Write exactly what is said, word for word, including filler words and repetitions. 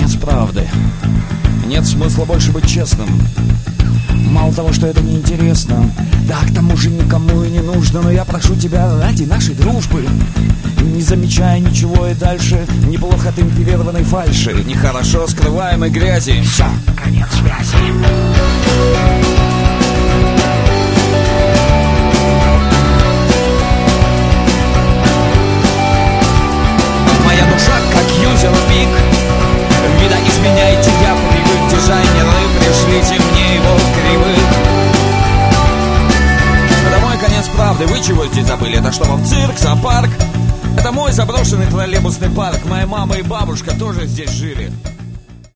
конец правды. Нет смысла больше быть честным. Мало того, что это неинтересно, да к тому же никому и не нужно. Но я прошу тебя ради нашей дружбы, не замечая ничего и дальше неплохо темперированной фальши, нехорошо скрываемой грязи. Все, конец связи. Моя душа как юзер пик. Видоизменяйте, я привык. Дизайнеры, пришлите мне его кривых. Это мой конец правды. Вы чего здесь забыли? Это что вам цирк, зоопарк? Это мой заброшенный троллейбусный парк. Моя мама и бабушка тоже здесь жили.